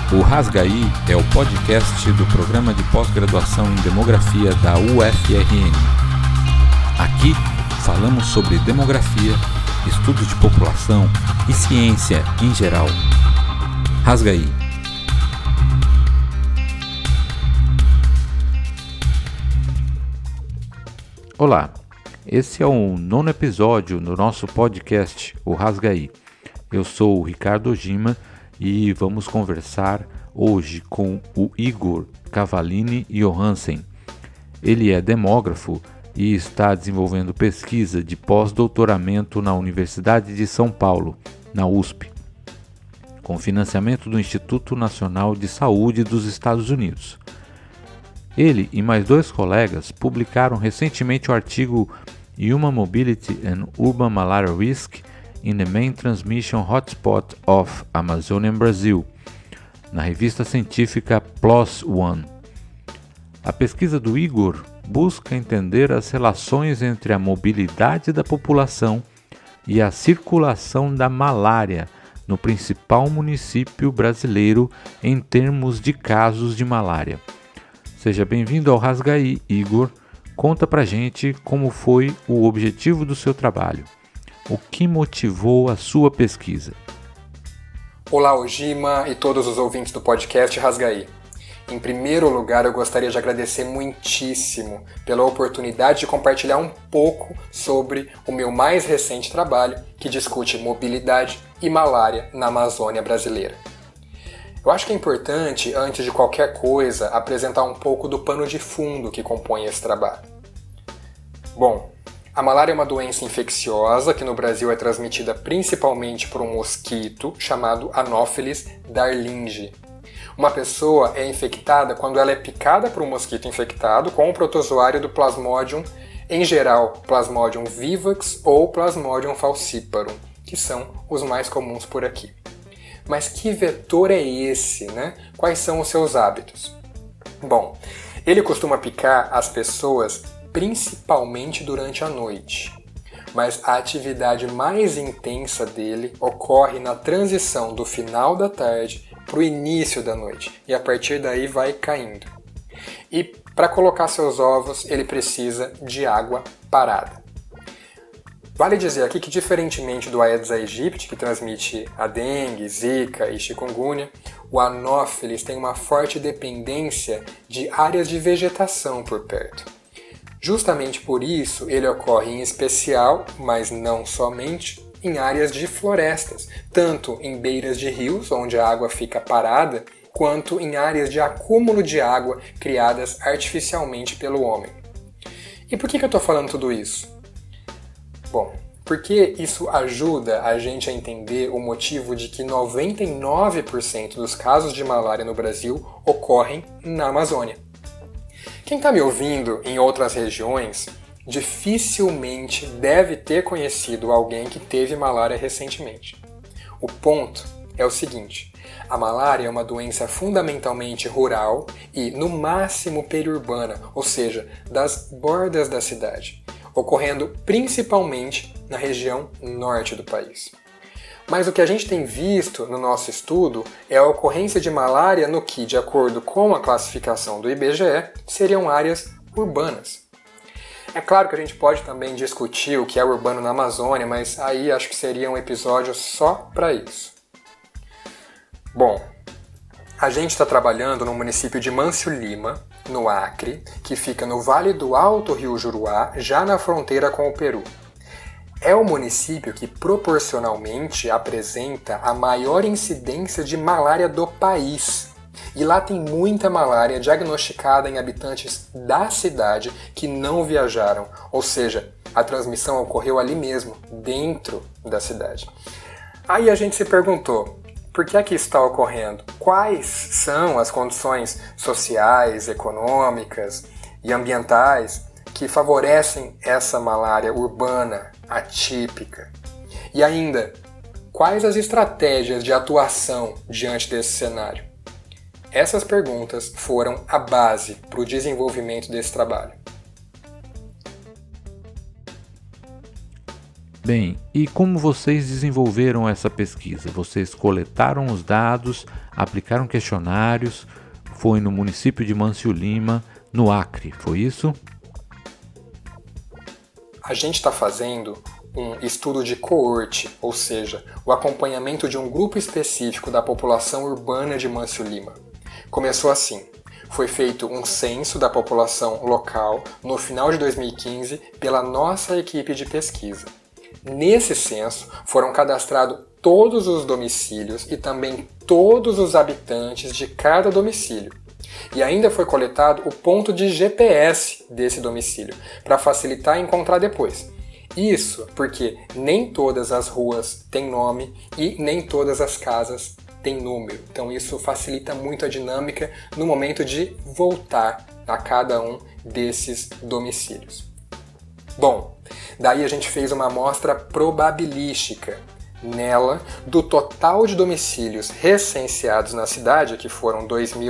O Rasgaí é o podcast do programa de pós-graduação em Demografia da UFRN. Aqui falamos sobre demografia, estudos de população e ciência em geral. Rasgaí. Olá, esse é o 9º episódio do nosso podcast, o Rasgaí. Eu sou o Ricardo Ojima e vamos conversar hoje com o Igor Cavallini Johansen. Ele é demógrafo e está desenvolvendo pesquisa de pós-doutoramento na Universidade de São Paulo, na USP, com financiamento do Instituto Nacional de Saúde dos Estados Unidos. Ele e mais 2 colegas publicaram recentemente o artigo Human Mobility and Urban Malaria Risk in the Main Transmission Hotspot of Amazonian Brazil, na revista científica PLOS ONE. A pesquisa do Igor busca entender as relações entre a mobilidade da população e a circulação da malária no principal município brasileiro em termos de casos de malária. Seja bem-vindo ao Rasgaí, Igor. Conta pra gente como foi o objetivo do seu trabalho. O que motivou a sua pesquisa? Olá, Ojima e todos os ouvintes do podcast Rasgaí. Em primeiro lugar, eu gostaria de agradecer muitíssimo pela oportunidade de compartilhar um pouco sobre o meu mais recente trabalho, que discute mobilidade e malária na Amazônia brasileira. Eu acho que é importante, antes de qualquer coisa, apresentar um pouco do pano de fundo que compõe esse trabalho. Bom, a malária é uma doença infecciosa que no Brasil é transmitida principalmente por um mosquito chamado Anopheles darlingi. Uma pessoa é infectada quando ela é picada por um mosquito infectado com o protozoário do Plasmodium, em geral Plasmodium vivax ou Plasmodium falciparum, que são os mais comuns por aqui. Mas que vetor é esse, né? Quais são os seus hábitos? Bom, ele costuma picar as pessoas principalmente durante a noite, mas a atividade mais intensa dele ocorre na transição do final da tarde para o início da noite, e a partir daí vai caindo. E para colocar seus ovos, ele precisa de água parada. Vale dizer aqui que, diferentemente do Aedes aegypti, que transmite a dengue, zika e chikungunya, o Anopheles tem uma forte dependência de áreas de vegetação por perto. Justamente por isso, ele ocorre em especial, mas não somente, em áreas de florestas, tanto em beiras de rios, onde a água fica parada, quanto em áreas de acúmulo de água criadas artificialmente pelo homem. E por que eu estou falando tudo isso? Bom, porque isso ajuda a gente a entender o motivo de que 99% dos casos de malária no Brasil ocorrem na Amazônia. Quem está me ouvindo em outras regiões dificilmente deve ter conhecido alguém que teve malária recentemente. O ponto é o seguinte: a malária é uma doença fundamentalmente rural e, no máximo, periurbana, ou seja, das bordas da cidade, ocorrendo principalmente na região norte do país. Mas o que a gente tem visto no nosso estudo é a ocorrência de malária no que, de acordo com a classificação do IBGE, seriam áreas urbanas. É claro que a gente pode também discutir o que é urbano na Amazônia, mas aí acho que seria um episódio só para isso. Bom, a gente está trabalhando no município de Mâncio Lima, no Acre, que fica no Vale do Alto Rio Juruá, já na fronteira com o Peru. É o município que proporcionalmente apresenta a maior incidência de malária do país. E lá tem muita malária diagnosticada em habitantes da cidade que não viajaram, ou seja, a transmissão ocorreu ali mesmo, dentro da cidade. Aí a gente se perguntou: por que é que isso está ocorrendo? Quais são as condições sociais, econômicas e ambientais que favorecem essa malária urbana, atípica? E ainda, quais as estratégias de atuação diante desse cenário? Essas perguntas foram a base para o desenvolvimento desse trabalho. Bem, e como vocês desenvolveram essa pesquisa? Vocês coletaram os dados, aplicaram questionários, foi no município de Mâncio Lima, no Acre, foi isso? A gente está fazendo um estudo de coorte, ou seja, o acompanhamento de um grupo específico da população urbana de Mâncio Lima. Começou assim. Foi feito um censo da população local no final de 2015 pela nossa equipe de pesquisa. Nesse censo foram cadastrados todos os domicílios e também todos os habitantes de cada domicílio. E ainda foi coletado o ponto de GPS desse domicílio, para facilitar encontrar depois. Isso porque nem todas as ruas têm nome e nem todas as casas têm número. Então isso facilita muito a dinâmica no momento de voltar a cada um desses domicílios. Bom, daí a gente fez uma amostra probabilística. Nela, do total de domicílios recenseados na cidade, que foram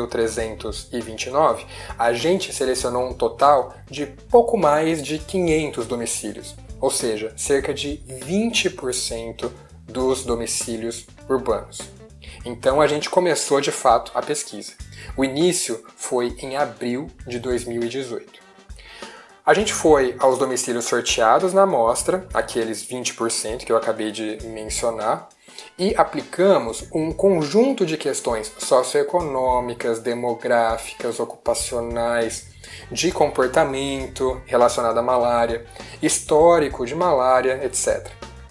2.329, a gente selecionou um total de pouco mais de 500 domicílios, ou seja, cerca de 20% dos domicílios urbanos. Então a gente começou de fato a pesquisa. O início foi em abril de 2018. A gente foi aos domicílios sorteados na amostra, aqueles 20% que eu acabei de mencionar, e aplicamos um conjunto de questões socioeconômicas, demográficas, ocupacionais, de comportamento relacionado à malária, histórico de malária, etc.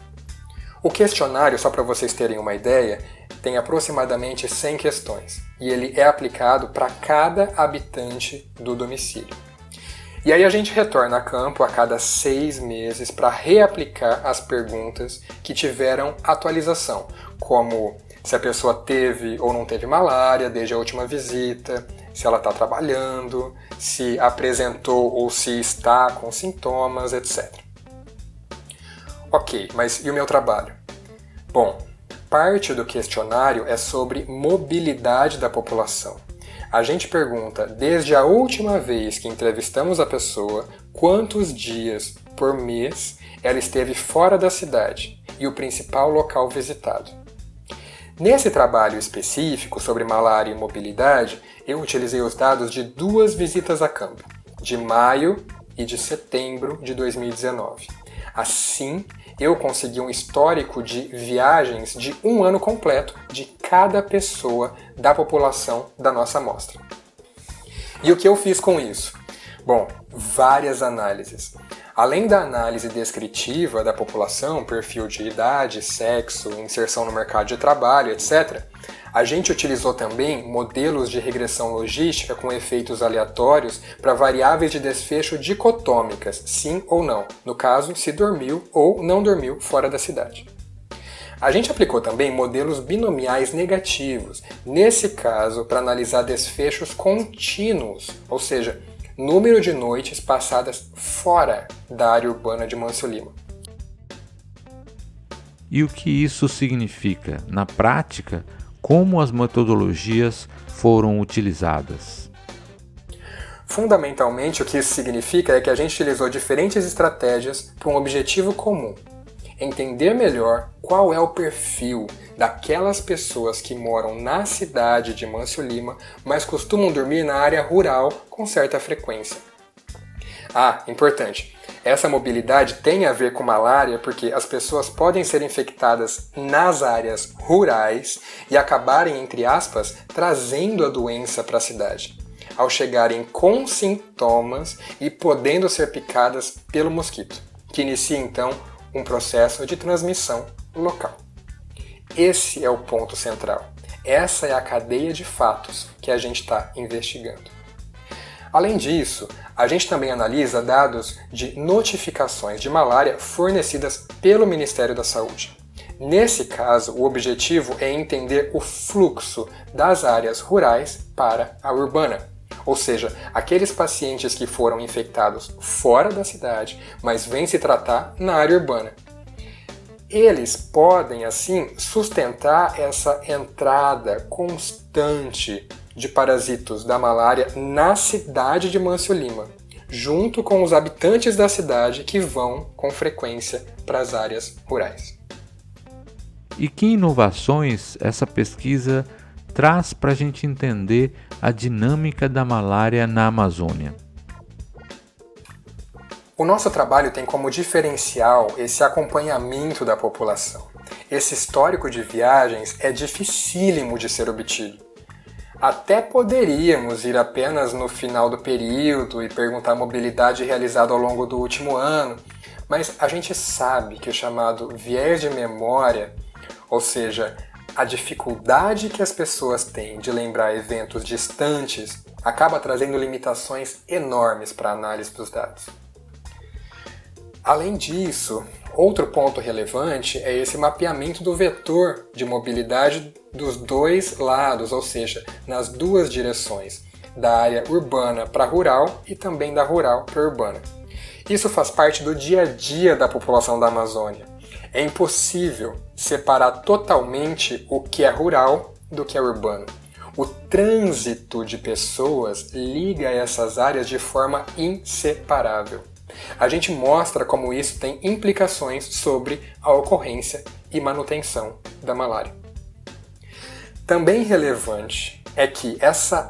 O questionário, só para vocês terem uma ideia, tem aproximadamente 100 questões, e ele é aplicado para cada habitante do domicílio. E aí a gente retorna a campo a cada 6 meses para reaplicar as perguntas que tiveram atualização, como se a pessoa teve ou não teve malária desde a última visita, se ela está trabalhando, se apresentou ou se está com sintomas, etc. Ok, mas e o meu trabalho? Bom, parte do questionário é sobre mobilidade da população. A gente pergunta, desde a última vez que entrevistamos a pessoa, quantos dias por mês ela esteve fora da cidade e o principal local visitado. Nesse trabalho específico sobre malária e mobilidade, eu utilizei os dados de 2 visitas a campo, de maio e de setembro de 2019. Assim, eu consegui um histórico de viagens de 1 ano completo de cada pessoa da população da nossa amostra. E o que eu fiz com isso? Bom, várias análises. Além da análise descritiva da população, perfil de idade, sexo, inserção no mercado de trabalho, etc., a gente utilizou também modelos de regressão logística com efeitos aleatórios para variáveis de desfecho dicotômicas, sim ou não, no caso, se dormiu ou não dormiu fora da cidade. A gente aplicou também modelos binomiais negativos, nesse caso para analisar desfechos contínuos, ou seja, número de noites passadas fora da área urbana de Mâncio Lima. E o que isso significa? Na prática, como as metodologias foram utilizadas? Fundamentalmente, o que isso significa é que a gente utilizou diferentes estratégias para um objetivo comum: entender melhor qual é o perfil daquelas pessoas que moram na cidade de Mâncio Lima, mas costumam dormir na área rural com certa frequência. Ah, importante! Essa mobilidade tem a ver com malária porque as pessoas podem ser infectadas nas áreas rurais e acabarem, entre aspas, trazendo a doença para a cidade, ao chegarem com sintomas e podendo ser picadas pelo mosquito, que inicia então um processo de transmissão local. Esse é o ponto central. Essa é a cadeia de fatos que a gente está investigando. Além disso, a gente também analisa dados de notificações de malária fornecidas pelo Ministério da Saúde. Nesse caso, o objetivo é entender o fluxo das áreas rurais para a urbana, ou seja, aqueles pacientes que foram infectados fora da cidade, mas vêm se tratar na área urbana. Eles podem, assim, sustentar essa entrada constante de parasitos da malária na cidade de Mâncio Lima, junto com os habitantes da cidade que vão com frequência para as áreas rurais. E que inovações essa pesquisa traz para a gente entender a dinâmica da malária na Amazônia? O nosso trabalho tem como diferencial esse acompanhamento da população. Esse histórico de viagens é dificílimo de ser obtido. Até poderíamos ir apenas no final do período e perguntar a mobilidade realizada ao longo do último ano, mas a gente sabe que o chamado viés de memória, ou seja, a dificuldade que as pessoas têm de lembrar eventos distantes, acaba trazendo limitações enormes para a análise dos dados. Além disso, outro ponto relevante é esse mapeamento do vetor de mobilidade dos dois lados, ou seja, nas duas direções, da área urbana para rural e também da rural para urbana. Isso faz parte do dia a dia da população da Amazônia. É impossível separar totalmente o que é rural do que é urbano. O trânsito de pessoas liga essas áreas de forma inseparável. A gente mostra como isso tem implicações sobre a ocorrência e manutenção da malária. Também relevante é que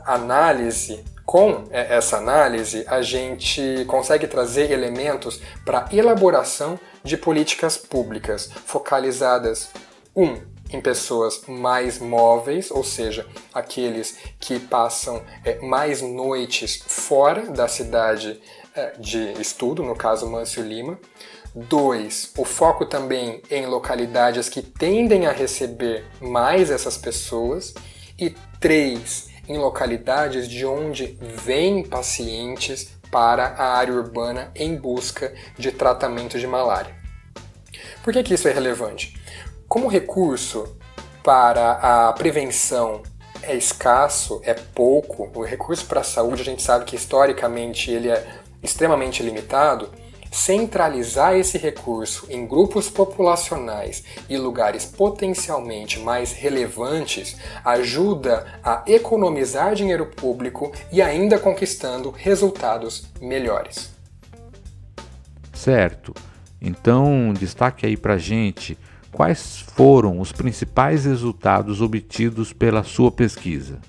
com essa análise, a gente consegue trazer elementos para a elaboração de políticas públicas focalizadas, em pessoas mais móveis, ou seja, aqueles que passam mais noites fora da cidade de estudo, no caso Mâncio Lima. 2, o foco também em localidades que tendem a receber mais essas pessoas. E 3, em localidades de onde vêm pacientes para a área urbana em busca de tratamento de malária. Por que isso é relevante? Como recurso para a prevenção é escasso, é pouco, o recurso para a saúde a gente sabe que historicamente ele é extremamente limitado, centralizar esse recurso em grupos populacionais e lugares potencialmente mais relevantes ajuda a economizar dinheiro público e ainda conquistando resultados melhores. Certo. Então, destaque aí pra gente quais foram os principais resultados obtidos pela sua pesquisa.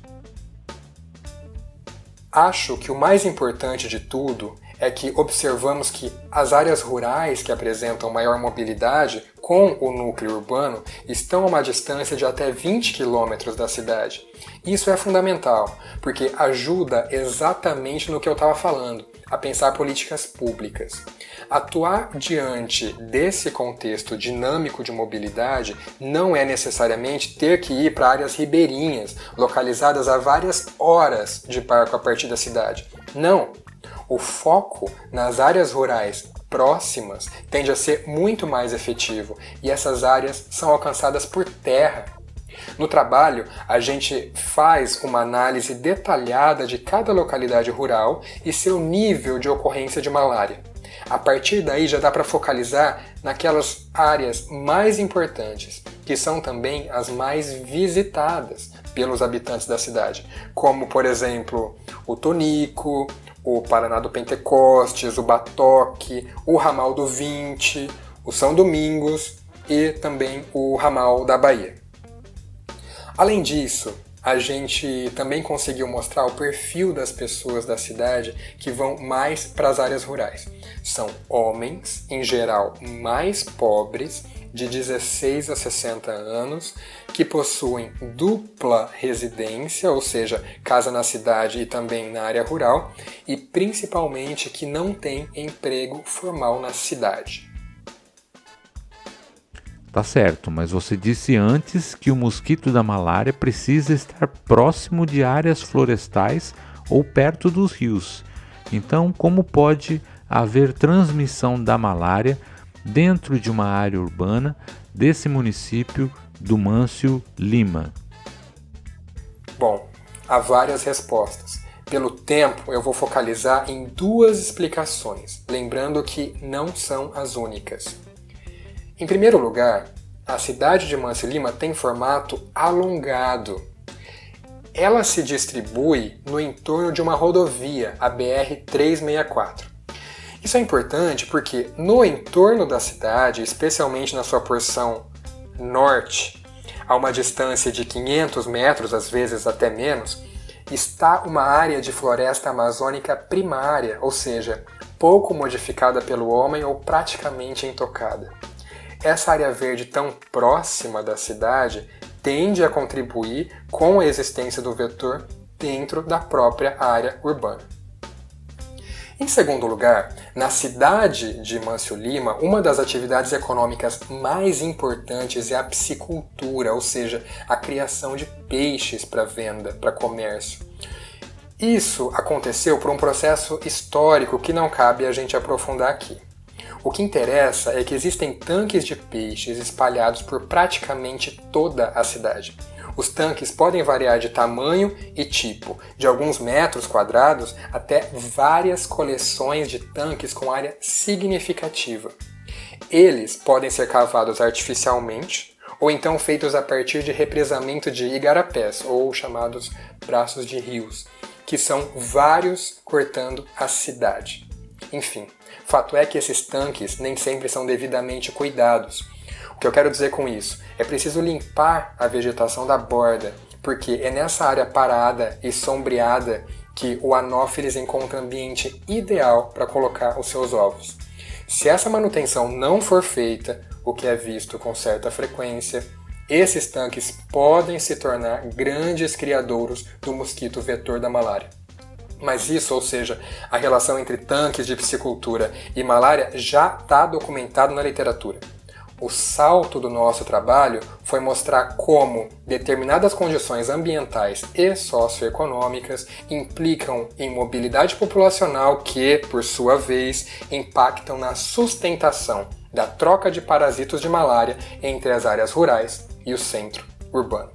Acho que o mais importante de tudo é que observamos que as áreas rurais que apresentam maior mobilidade com o núcleo urbano estão a uma distância de até 20 km da cidade. Isso é fundamental, porque ajuda exatamente no que eu estava falando, a pensar políticas públicas. Atuar diante desse contexto dinâmico de mobilidade não é necessariamente ter que ir para áreas ribeirinhas, localizadas a várias horas de barco a partir da cidade. Não! O foco nas áreas rurais próximas tende a ser muito mais efetivo e essas áreas são alcançadas por terra. No trabalho, a gente faz uma análise detalhada de cada localidade rural e seu nível de ocorrência de malária. A partir daí já dá para focalizar naquelas áreas mais importantes, que são também as mais visitadas pelos habitantes da cidade, como, por exemplo, o Tonico, o Paraná do Pentecostes, o Batoque, o Ramal do 20, o São Domingos e também o Ramal da Bahia. Além disso, a gente também conseguiu mostrar o perfil das pessoas da cidade que vão mais para as áreas rurais. São homens, em geral, mais pobres, de 16 a 60 anos, que possuem dupla residência, ou seja, casa na cidade e também na área rural, e principalmente que não têm emprego formal na cidade. Tá certo, mas você disse antes que o mosquito da malária precisa estar próximo de áreas florestais ou perto dos rios. Então, como pode haver transmissão da malária dentro de uma área urbana desse município do Mâncio Lima? Bom, há várias respostas. Pelo tempo, eu vou focalizar em duas explicações, lembrando que não são as únicas. Em primeiro lugar, a cidade de Mâncio Lima tem formato alongado. ela se distribui no entorno de uma rodovia, a BR-364. Isso é importante porque no entorno da cidade, especialmente na sua porção norte, a uma distância de 500 metros, às vezes até menos, está uma área de floresta amazônica primária, ou seja, pouco modificada pelo homem ou praticamente intocada. Essa área verde tão próxima da cidade tende a contribuir com a existência do vetor dentro da própria área urbana. Em segundo lugar, na cidade de Mâncio Lima, uma das atividades econômicas mais importantes é a piscicultura, ou seja, a criação de peixes para venda, para comércio. Isso aconteceu por um processo histórico que não cabe a gente aprofundar aqui. O que interessa é que existem tanques de peixes espalhados por praticamente toda a cidade. Os tanques podem variar de tamanho e tipo, de alguns metros quadrados até várias coleções de tanques com área significativa. Eles podem ser cavados artificialmente ou então feitos a partir de represamento de igarapés, ou chamados braços de rios, que são vários cortando a cidade. Enfim, fato é que esses tanques nem sempre são devidamente cuidados. O que eu quero dizer com isso? É preciso limpar a vegetação da borda, porque é nessa área parada e sombreada que o anófeles encontra ambiente ideal para colocar os seus ovos. Se essa manutenção não for feita, o que é visto com certa frequência, esses tanques podem se tornar grandes criadouros do mosquito vetor da malária. Mas isso, ou seja, a relação entre tanques de piscicultura e malária já está documentado na literatura. O salto do nosso trabalho foi mostrar como determinadas condições ambientais e socioeconômicas implicam em mobilidade populacional que, por sua vez, impactam na sustentação da troca de parasitos de malária entre as áreas rurais e o centro urbano.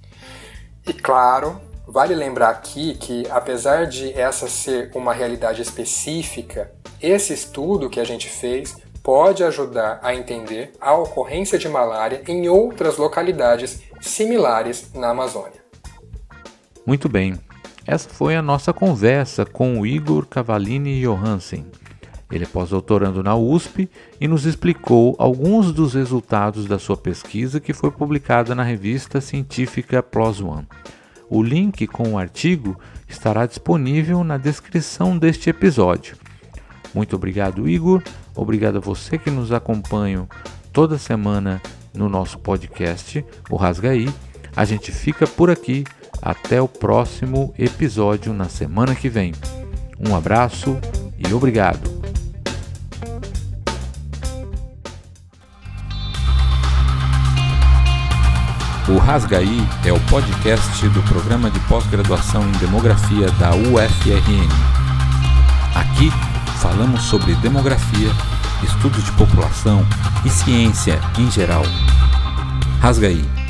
E claro, vale lembrar aqui que, apesar de essa ser uma realidade específica, esse estudo que a gente fez pode ajudar a entender a ocorrência de malária em outras localidades similares na Amazônia. Muito bem, essa foi a nossa conversa com o Igor Cavallini Johansen. Ele é pós-doutorando na USP e nos explicou alguns dos resultados da sua pesquisa que foi publicada na revista científica PLOS ONE. O link com o artigo estará disponível na descrição deste episódio. Muito obrigado, Igor. Obrigado a você que nos acompanha toda semana no nosso podcast, o Rasgaí. A gente fica por aqui. Até o próximo episódio na semana que vem. Um abraço e obrigado. O Rasgaí é o podcast do Programa de Pós-Graduação em Demografia da UFRN. Aqui falamos sobre demografia, estudo de população e ciência em geral. Rasgaí.